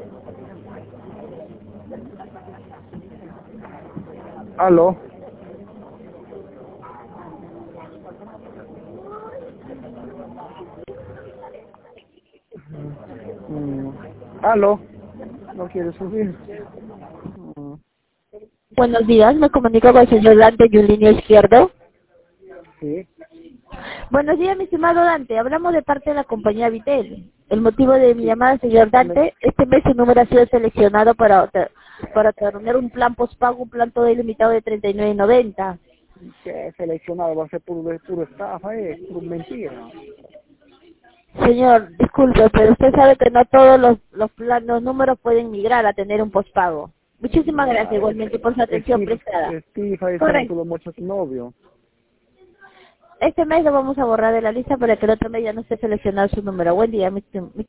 Aló. Mm, Aló. No quiere subir. Mm, Buenos días, me comunico con el señor Dante Yulinio Izquierdo. Sí. Buenos días, mi estimado Dante. Hablamos de parte de la compañía Vitel. El motivo de mi llamada, señor Dante, este mes su número ha sido seleccionado para tener un plan postpago, un plan todo ilimitado de 39.90. Que seleccionado va a ser puro estafa, puro mentira. Señor, disculpe, pero usted sabe que no todos los números pueden migrar a tener un postpago. Muchísimas gracias Ya, igualmente por su atención prestada. Estifa y son Correcto. todos muchos novios. Este mes lo vamos a borrar de la lista para que el otro mes ya no esté seleccionado su número. Buen día, mi